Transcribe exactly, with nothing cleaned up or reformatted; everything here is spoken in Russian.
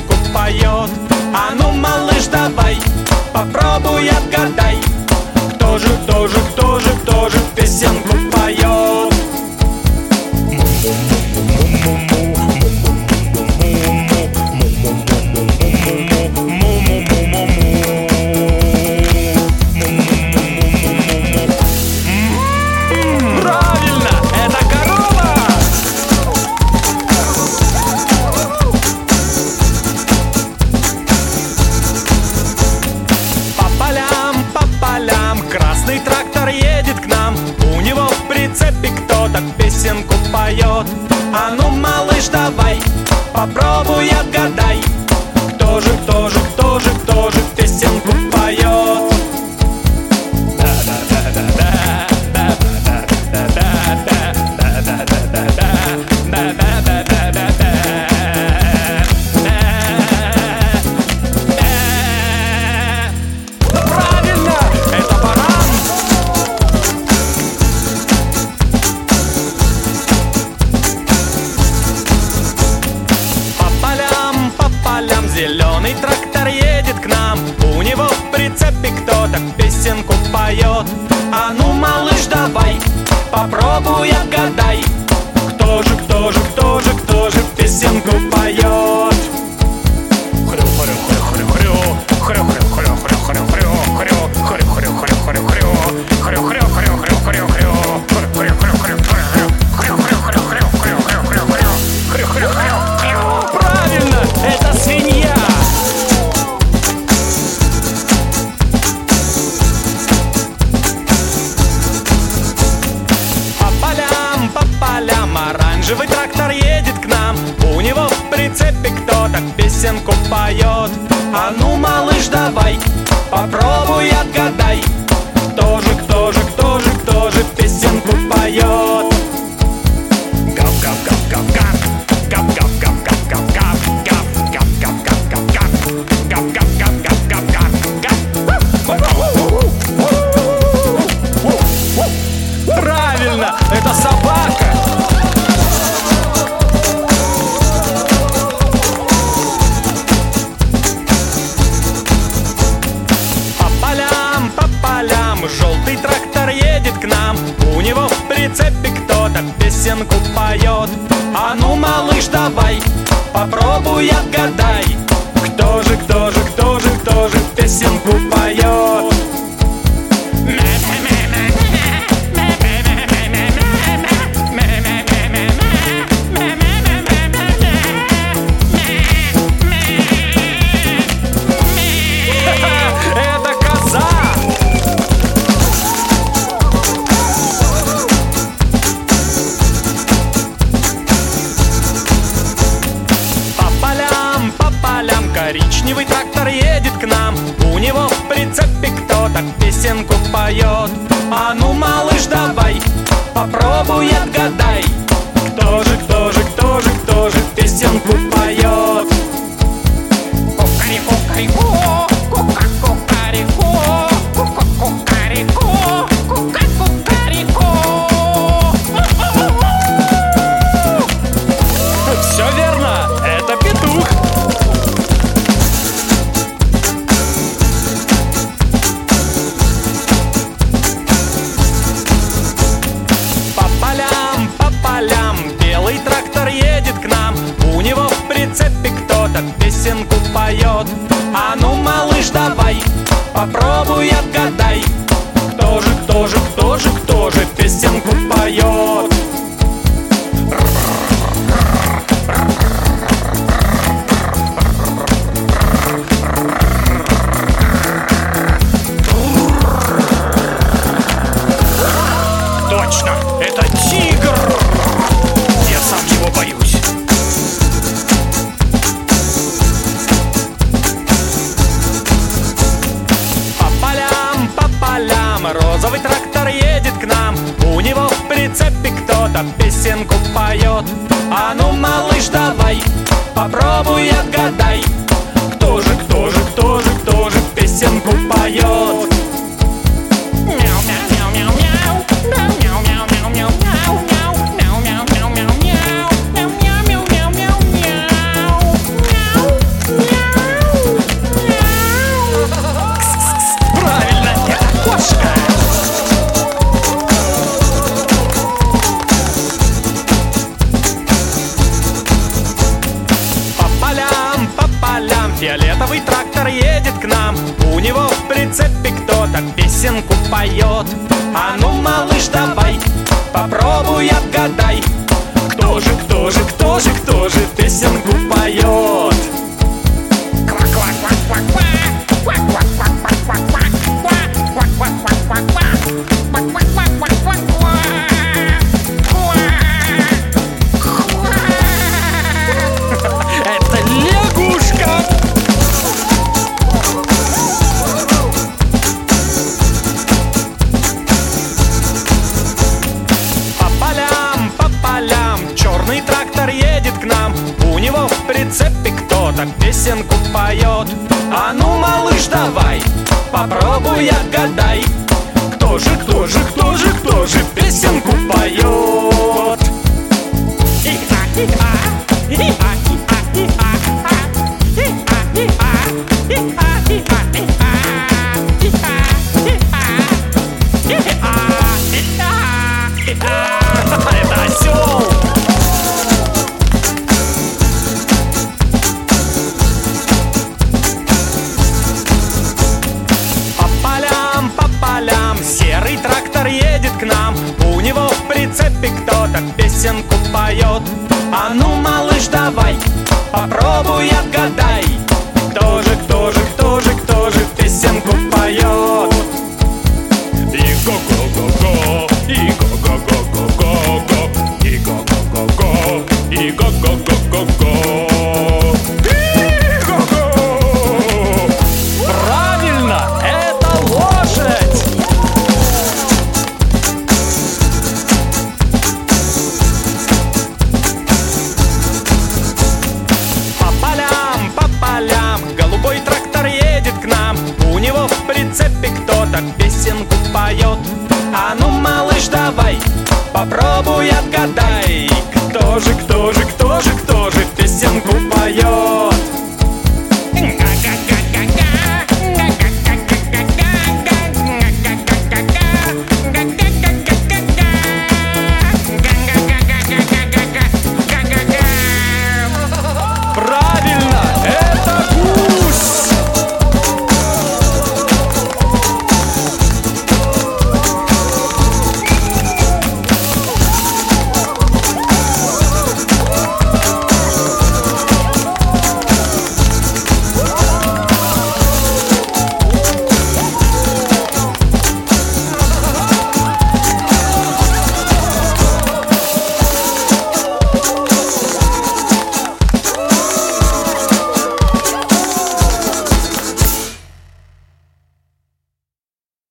песенку поет. А ну, малыш, давай, попробуй отгадай, кто же, кто же, кто же, кто же песенку поет. Правильно, это корова! По полям, по полям красный трактор едет к нам. У него в прицепе кто-то песенку поет. А ну, малыш, давай, попробуй отгадай, кто же, кто же, кто же, кто же песенку поет. Правильно, это баран. По полям, по полям зеленый трактор едет к нам. У него в прицепе кто-то песенку поет. А ну, малыш, давай, попробуй отгадай, кто же, кто же, кто же, кто же песенку поет. Правильно, это свинья. По полям, по полям оранжевый трактор едет к нам. У него в прицепе кто-то песенку поет. А ну, малыш, давай, попробуй отгадай, кто же, кто же, кто же, кто же песенку поет. Гав-гав-гав-гав-гав, гав-гав-гав-гав-гав, гав-гав-гав-гав-гав, гав-гав-гав-гав-гав. Правильно, это собака. По полям, по полям желтый трактор едет к нам. У него в прицепе кто-то песенку поет. А ну, малыш, давай, попробуй отгадай, кто же, кто же, кто же, кто же песенку поет. Это коза. По полям, по полям коричневый трактор едет к нам. У него в прицепе кто-то песенку поет. А ну, малыш, давай, попробуй отгадай, кто же, кто же, кто же, кто же песенку поет. Кукареку-кареку, кука-кукареку, кука-кукареку, кука-кукареку. Все верно, это петух. По полям, по полям белый трактор едет к нам. У него в прицепе кто-то песенку поет. А ну, малыш, давай, попробуй отгадай, кто же, кто же, кто же, кто же песенку поет. Точно, это тигр. Я сам его боюсь. По полям, по полям розовый трактор едет к нам. У него в прицепе кто-то песенку поет. А ну, малыш, давай, попробуй отгадай, кто же, кто же, кто же, кто же песенку поет. фиолетовый трактор едет к нам. У него в прицепе кто-то песенку поет. А ну, малыш, давай, попробуй отгадай, кто же, кто же, кто же, кто же песенку поет? Это лягушка! По полям, по полям черный трактор едет к нам. У него в прицепе кто-то песенку поет. А ну, малыш, давай, попробуй отгадай, кто же, кто же, кто же, кто же песенку поет? Это осел! По полям, по полям серый трактор едет к нам. У него в прицепе кто-то песенку поет. А ну, малыш, давай, попробуй отгадай, кто же, кто же, кто же, кто же песенку поет? И го-го-го-го, и го-го-го-го-го, и го-го-го-го, и го-го-го-го-го. Правильно, это лошадь! По полям, по полям голубой трактор едет к нам. У него в прицепе кто-то песенку поет. А ну, малыш, давай, попробуй отгадай, кто же, кто же, кто же, кто же песенку поет?